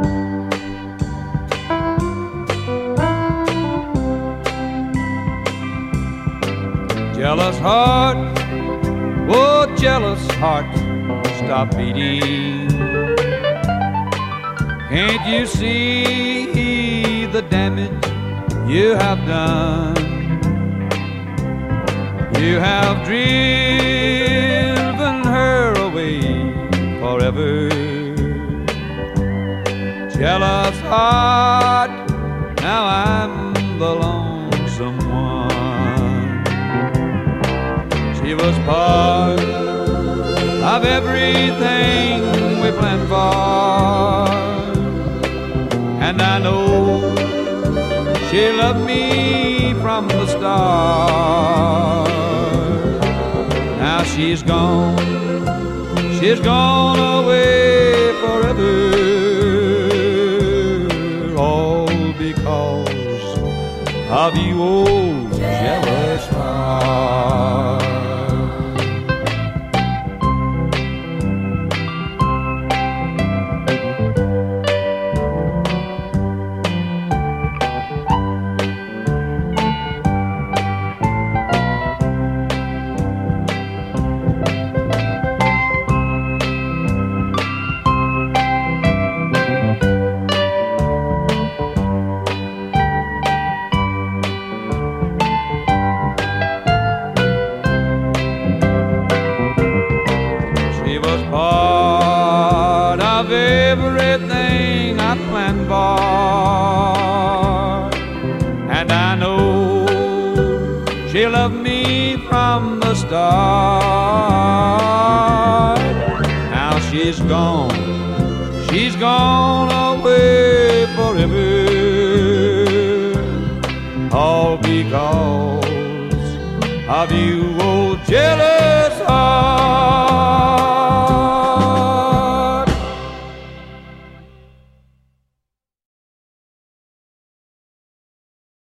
Jealous heart, oh jealous heart, stop beating. Can't you see the damage you have done? You have driven her away forever. Jealous heart, now I'm the lonesome one. She was part of everything we planned for, and I know she loved me from the start. Now she's gone away forever, all because of you, old jealous heart. Part of everything I planned for, and I know she loved me from the start. Now she's gone away forever, all because of you, old jealous